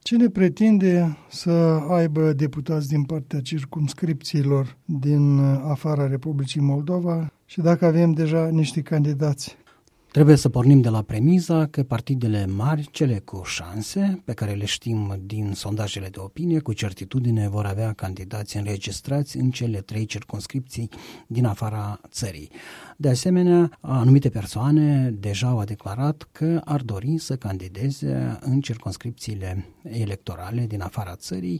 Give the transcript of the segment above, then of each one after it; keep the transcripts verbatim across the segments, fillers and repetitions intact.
Cine pretinde să aibă deputați din partea circumscripțiilor din afara Republicii Moldova și dacă avem deja niște candidați? Trebuie să pornim de la premiza că partidele mari, cele cu șanse, pe care le știm din sondajele de opinie, cu certitudine vor avea candidați înregistrați în cele trei circumscripții din afara țării. De asemenea, anumite persoane deja au declarat că ar dori să candideze în circumscripțiile electorale din afara țării,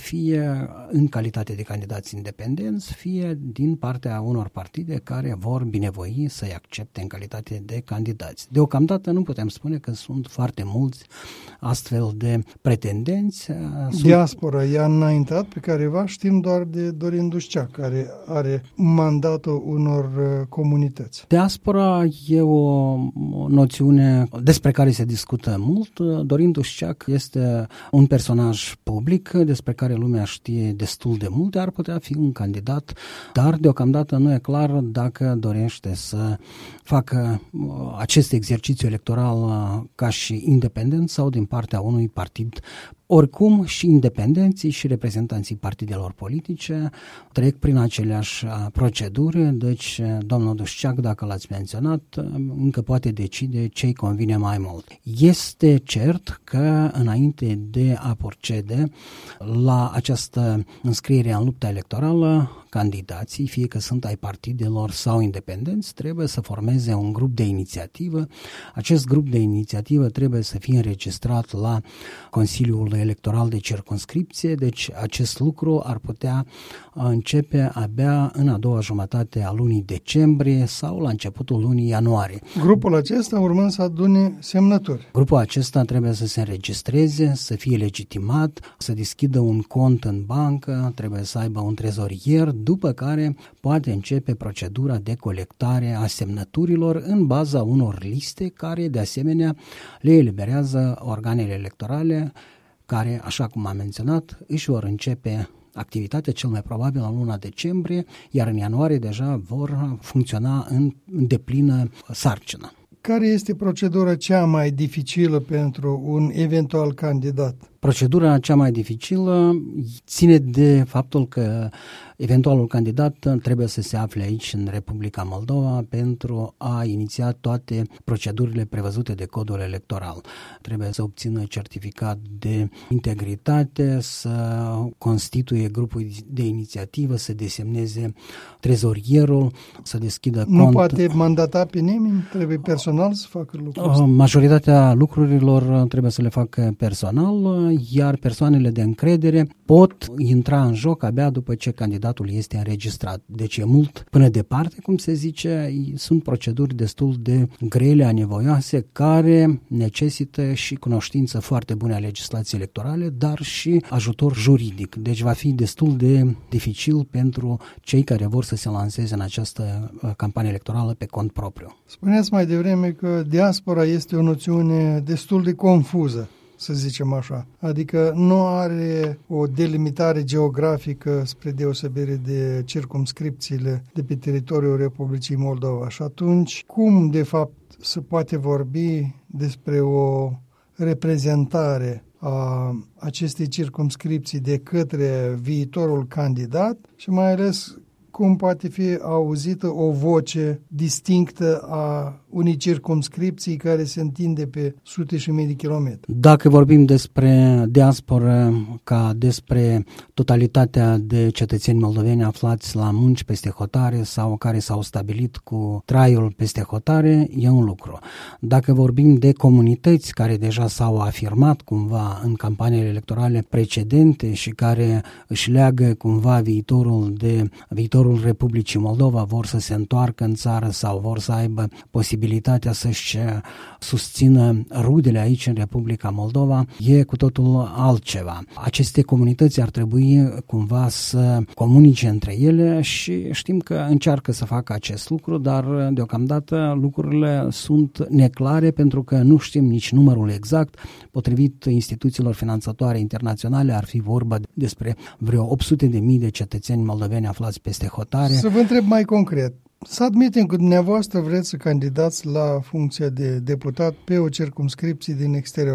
fie în calitate de candidați independenți, fie din partea unor partide care vor binevoi să-i accepte în calitate de candidați. Deocamdată nu putem spune că sunt foarte mulți astfel de pretendenți. Sunt... Diaspora i-a înaintat pe careva, știm doar de Dorin Dușcea, care are mandatul unor comunități. Diaspora e o noțiune despre care se discută mult. Dorin Dușceac este un personaj public despre care lumea știe destul de multe, ar putea fi un candidat, dar deocamdată nu e clar dacă dorește să facă acest exercițiu electoral ca și independent sau din partea unui partid. Oricum, și independenții și reprezentanții partidelor politice trec prin aceleași proceduri, deci domnul Dușceac, dacă l-ați menționat, încă poate decide ce-i convine mai mult. Este cert că înainte de a procede la această înscriere în lupta electorală, candidații, fie că sunt ai partidelor sau independenți, trebuie să formeze un grup de inițiativă. Acest grup de inițiativă trebuie să fie înregistrat la Consiliul Electoral de Circumscripție, deci acest lucru ar putea începe abia în a doua jumătate a lunii decembrie sau la începutul lunii ianuarie. Grupul acesta urmând să adune semnături. Grupul acesta trebuie să se înregistreze, să fie legitimat, să deschidă un cont în bancă, trebuie să aibă un trezorier, după care poate începe procedura de colectare a semnăturilor în baza unor liste care, de asemenea, le eliberează organele electorale care, așa cum am menționat, își vor începe activitatea cel mai probabil în luna decembrie, iar în ianuarie deja vor funcționa în deplină sarcină. Care este procedura cea mai dificilă pentru un eventual candidat? Procedura cea mai dificilă ține de faptul că eventualul candidat trebuie să se afle aici în Republica Moldova pentru a iniția toate procedurile prevăzute de codul electoral. Trebuie să obțină certificat de integritate, să constituie grupul de inițiativă, să desemneze trezorierul, să deschidă nu cont. Nu poate mandata pe nimeni? Trebuie personal să facă lucrul ăsta? Majoritatea lucrurilor trebuie să le facă personal, iar persoanele de încredere pot intra în joc abia după ce candidatul este înregistrat. Deci e mult până departe, cum se zice, sunt proceduri destul de grele, anevoioase, care necesită și cunoștință foarte bună a legislației electorale, dar și ajutor juridic. Deci va fi destul de dificil pentru cei care vor să se lanseze în această campanie electorală pe cont propriu. Spuneați mai devreme că diaspora este o noțiune destul de confuză, să zicem așa. Adică nu are o delimitare geografică spre deosebire de circumscripțiile de pe teritoriul Republicii Moldova. Și atunci, cum de fapt se poate vorbi despre o reprezentare a acestei circumscripții de către viitorul candidat și mai ales cum poate fi auzită o voce distinctă a unei circumscripții care se întinde pe sute și mii de kilometri? Dacă vorbim despre diasporă ca despre totalitatea de cetățeni moldoveni aflați la munci peste hotare sau care s-au stabilit cu traiul peste hotare, e un lucru. Dacă vorbim de comunități care deja s-au afirmat cumva în campaniile electorale precedente și care își leagă cumva viitorul de viitorul Republicii Moldova, vor să se întoarcă în țară sau vor să aibă posibilitatea să-și susțină rudele aici în Republica Moldova, e cu totul altceva. Aceste comunități ar trebui cumva să comunice între ele și știm că încearcă să facă acest lucru, dar deocamdată lucrurile sunt neclare pentru că nu știm nici numărul exact. Potrivit instituțiilor finanțatoare internaționale ar fi vorba despre vreo opt sute de mii de cetățeni moldoveni aflați peste hotare. Să vă întreb mai concret. Să admitem că dumneavoastră vreți să candidați la funcția de deputat pe o circumscripție din exterior.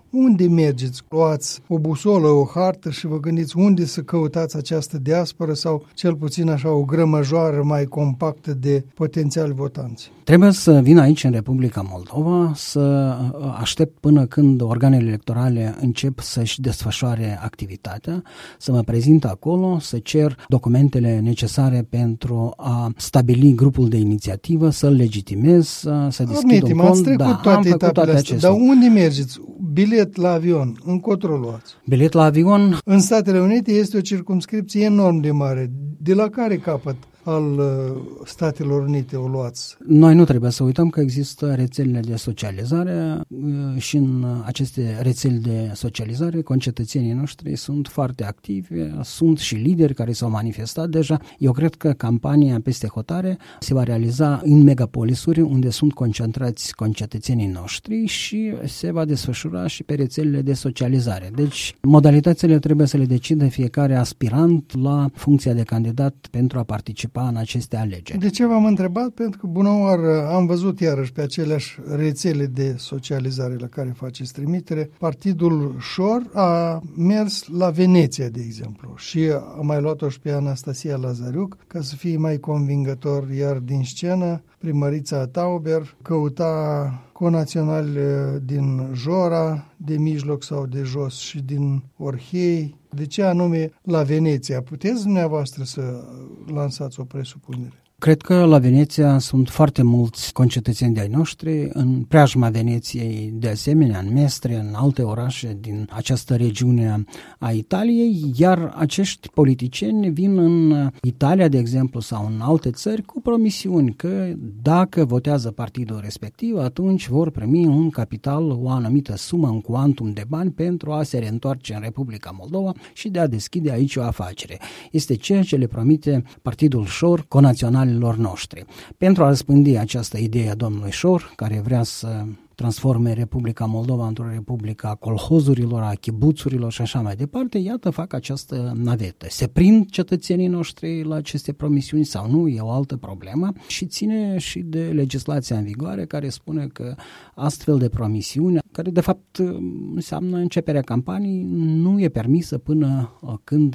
unde mergeți? Luați o busolă, o hartă și vă gândiți unde să căutați această diasporă sau cel puțin așa o grămăjoară mai compactă de potențiali votanți? Trebuie să vin aici în Republica Moldova, să aștept până când organele electorale încep să-și desfășoare activitatea, să mă prezint acolo, să cer documentele necesare pentru a stabili grupul de inițiativă, să-l legitimez, să deschid un cont. Trecut da, toate am făcut etapele toate astea, dar unde mergeți? Bilet la avion, încotro luați? Bilet la avion? În Statele Unite este o circumscripție enorm de mare. De la care capăt al Statelor Unite o luați? Noi nu trebuie să uităm că există rețelele de socializare și în aceste rețele de socializare concetățenii noștri sunt foarte activi, sunt și lideri care s-au manifestat deja. Eu cred că campania peste hotare se va realiza în megapolisuri unde sunt concentrați concetățenii noștri și se va desfășura și pe rețelele de socializare. Deci modalitățile trebuie să le decide fiecare aspirant la funcția de candidat pentru a participa în aceste alegeri. De ce v-am întrebat? Pentru că bună oară am văzut iarăși pe aceleași rețele de socializare la care faceți trimitere. Partidul Șor a mers la Veneția, de exemplu, și a mai luat-o și pe Anastasia Lazariuc ca să fie mai convingător, iar din scenă primărița Tauber căuta conaționali din Jora, de mijloc sau de jos și din Orhei. De ce anume la Veneția? Puteți dumneavoastră să lansați o presupunere? Cred că la Veneția sunt foarte mulți concetățeni de-ai noștri, în preajma Veneției, de asemenea, în Mestre, în alte orașe din această regiune a Italiei, iar acești politicieni vin în Italia, de exemplu, sau în alte țări cu promisiuni că dacă votează partidul respectiv, atunci vor primi un capital, o anumită sumă, un cuantum de bani pentru a se reîntoarce în Republica Moldova și de a deschide aici o afacere. Este ceea ce le promite Partidul Șor conațional noștri. Pentru a răspândi această idee a domnului Șor, care vrea să transforme Republica Moldova într-o republică a colhozurilor, a chibuțurilor și așa mai departe, iată, fac această navetă. Se prind cetățenii noștri la aceste promisiuni sau nu, e o altă problemă și ține și de legislația în vigoare care spune că astfel de promisiuni, care de fapt înseamnă începerea campaniei, nu e permisă până când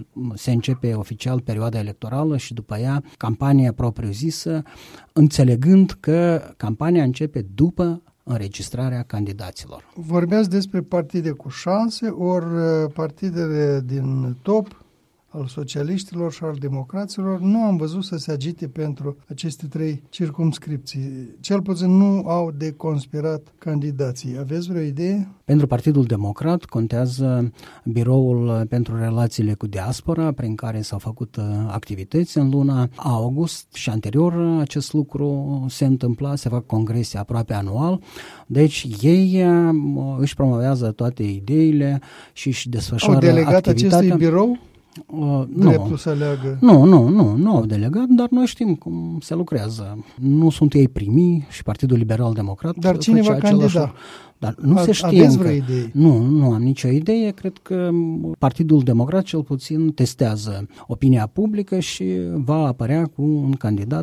se începe oficial perioada electorală și după ea campania propriu-zisă, înțelegând că campania începe după înregistrarea candidaților. Vorbeați despre partide cu șanse, ori partidele din top al socialiștilor și al democraților nu am văzut să se agite pentru aceste trei circumscripții. Cel puțin nu au deconspirat candidații. Aveți vreo idee? Pentru Partidul Democrat contează Biroul pentru Relațiile cu Diaspora, prin care s-au făcut activități în luna august și anterior acest lucru se întâmpla, se fac congrese aproape anual, deci ei își promovează toate ideile și își desfășoară activitatea. Au delegat acestui birou? Uh, Dreptul să aleagă. Nu, nu, nu, nu au delegat, dar noi știm cum se lucrează. Nu sunt ei primii și Partidul Liberal Democrat. Dar cine va candida? Dar nu A, se știe încă. Nu, nu am nicio idee. Cred că Partidul Democrat cel puțin testează opinia publică și va apărea cu un candidat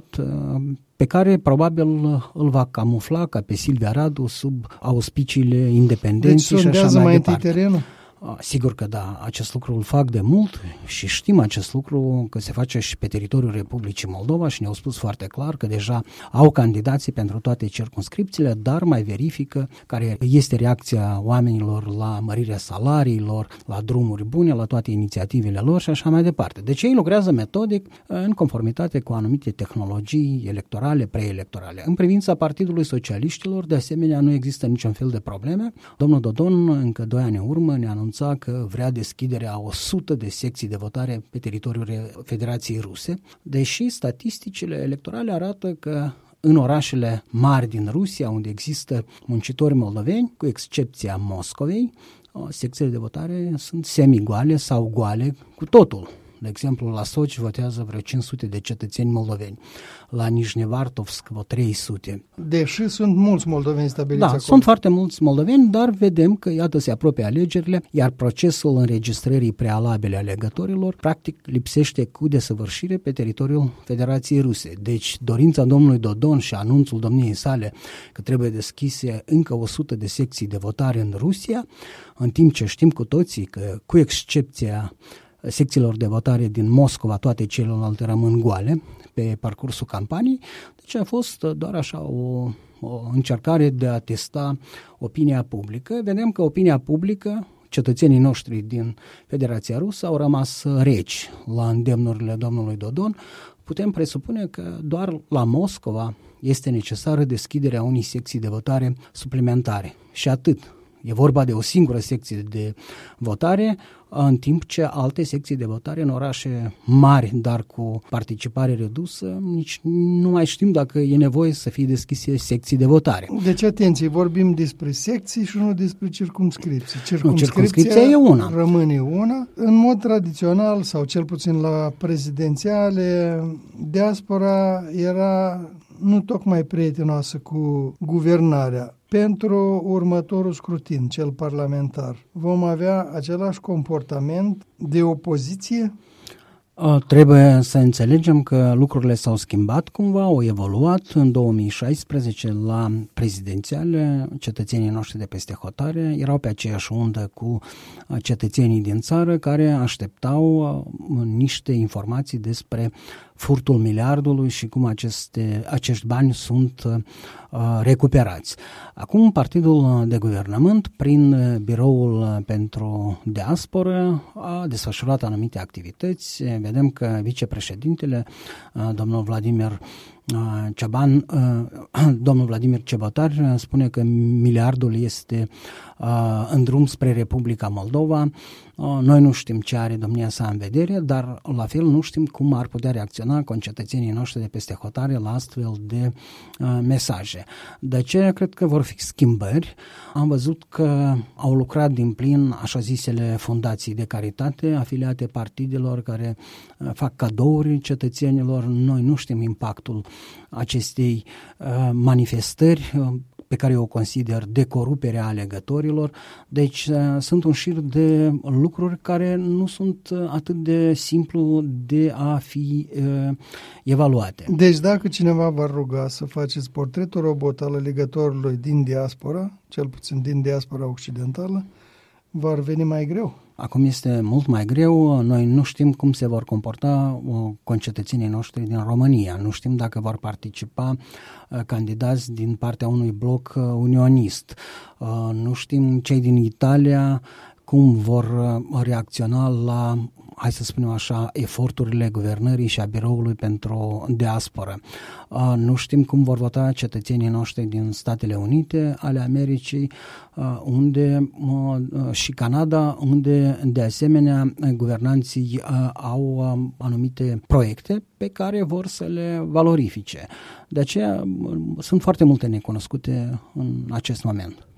pe care probabil îl va camufla ca pe Silvia Radu sub auspiciile independenței deci și așa mai, mai departe. Terenul? Sigur că da, acest lucru îl fac de mult și știm acest lucru că se face și pe teritoriul Republicii Moldova și ne-au spus foarte clar că deja au candidații pentru toate circumscripțiile, dar mai verifică care este reacția oamenilor la mărirea salariilor, la drumuri bune, la toate inițiativele lor și așa mai departe. Deci ei lucrează metodic în conformitate cu anumite tehnologii electorale, preelectorale. În privința Partidului Socialiștilor, de asemenea, nu există niciun fel de probleme. Domnul Dodon, încă doi ani în urmă, ne anunța că vrea deschiderea a o sută de secții de votare pe teritoriul Federației Ruse, deși statisticile electorale arată că în orașele mari din Rusia, unde există muncitori moldoveni, cu excepția Moscovei, secțiile de votare sunt semi-goale sau goale cu totul. De exemplu, la Sochi votează vreo cinci sute de cetățeni moldoveni, la Nijnevartovsk vreo trei sute. Deși sunt mulți moldoveni stabiliți da, acolo. sunt foarte mulți moldoveni, dar vedem că, iată, se apropie alegerile, iar procesul înregistrării prealabile alegătorilor, practic, lipsește cu desăvârșire pe teritoriul Federației Ruse. Deci, dorința domnului Dodon și anunțul domniei sale că trebuie deschise încă o sută de secții de votare în Rusia, în timp ce știm cu toții că, cu excepția secțiilor de votare din Moscova, toate celelalte rămân goale pe parcursul campaniei, deci a fost doar așa o, o încercare de a testa opinia publică. Vedem că opinia publică, cetățenii noștri din Federația Rusă au rămas reci la îndemnurile domnului Dodon. Putem presupune că doar la Moscova este necesară deschiderea unei secții de votare suplimentare și atât. E vorba de o singură secție de votare, în timp ce alte secții de votare în orașe mari, dar cu participare redusă, nici nu mai știm dacă e nevoie să fie deschise secții de votare. Deci, atenție, vorbim despre secții și nu despre circumscripții. Circumscripția, circumscripția e una. Rămâne una. În mod tradițional, sau cel puțin la prezidențiale, diaspora era nu tocmai prietenoasă cu guvernarea. Pentru următorul scrutin, cel parlamentar, vom avea același comportament de opoziție? Trebuie să înțelegem că lucrurile s-au schimbat cumva, au evoluat. În două mii șaisprezece, la prezidențiale, cetățenii noștri de peste hotare erau pe aceeași undă cu cetățenii din țară care așteptau niște informații despre furtul miliardului și cum aceste, acești bani sunt uh, recuperați. Acum, partidul de guvernământ, prin biroul pentru diasporă, a desfășurat anumite activități. Vedem că vicepreședintele, uh, domnul Vladimir uh, Ceban, uh, domnul Vladimir Cebotar, spune că miliardul este uh, în drum spre Republica Moldova. Uh, noi nu știm ce are domnia sa în vedere, dar la fel nu știm cum ar putea reacționa concetățenii noștri de peste hotare la astfel de uh, mesaje. De aceea cred că vor fi schimbări. Am văzut că au lucrat din plin așa zisele fundații de caritate afiliate partidelor care uh, fac cadouri cetățenilor. Noi nu știm impactul acestei uh, manifestări uh, pe care o consider de coruperea alegătorilor. Deci uh, sunt un șir de lucruri care nu sunt uh, atât de simplu de a fi uh, evaluate. Deci dacă cineva v-ar ruga să faceți portretul robot al alegătorului din diaspora, cel puțin din diaspora occidentală, v-ar veni mai greu. Acum este mult mai greu, noi nu știm cum se vor comporta concetățenii noștri din România, nu știm dacă vor participa candidați din partea unui bloc unionist, nu știm cei din Italia cum vor reacționa la, hai să spunem așa, eforturile guvernării și a biroului pentru diasporă. Nu știm cum vor vota cetățenii noștri din Statele Unite ale Americii, unde și Canada, unde de asemenea guvernanții au anumite proiecte pe care vor să le valorifice. De aceea sunt foarte multe necunoscute în acest moment.